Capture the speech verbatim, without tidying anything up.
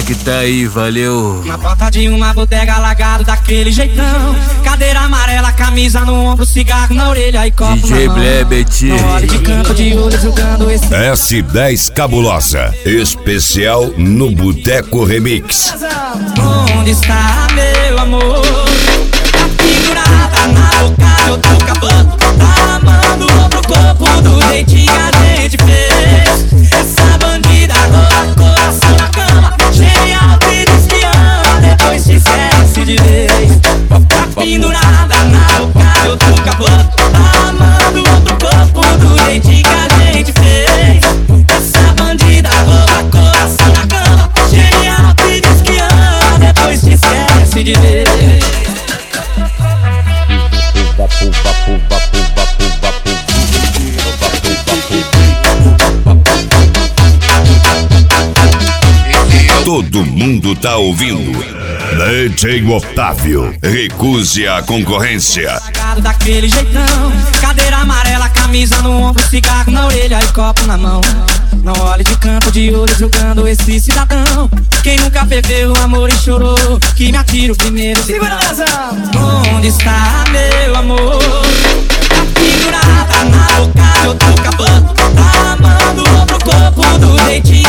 tá aí, valeu. Na porta de uma bodega, largado daquele jeitão. Cadeira amarela, camisa no ombro, cigarro na orelha e copo D J na mão. Blebet. Não olhe de canto de olho julgando esse S dez Cabulosa, especial no Boteco Remix. Onde está meu amor? Tá pendurada na boca, eu tô acabando. Tá amando outro corpo do jeitinho que a gente fez. Essa bandida rouba coração na cama. Genial que diz que ama, depois te esquece de vez. Tá pendurada na boca, eu tô acabando. Tá amando outro corpo do jeitinho que a gente fez. Essa bandida rouba coração na cama. Genial que diz que ama, depois te esquece de vez. Todo mundo tá ouvindo. D J Otávio, recuse a concorrência. Daquele jeitão, cadeira amarela, camisa no ombro, cigarro na orelha e copo na mão. Não olhe de canto de olho julgando esse cidadão. Quem nunca perdeu o amor e chorou, que me atira o primeiro. Segura essa! Onde está meu amor? Tá pendurada na boca, eu tô acabando. Tá amando outro corpo do jeitinho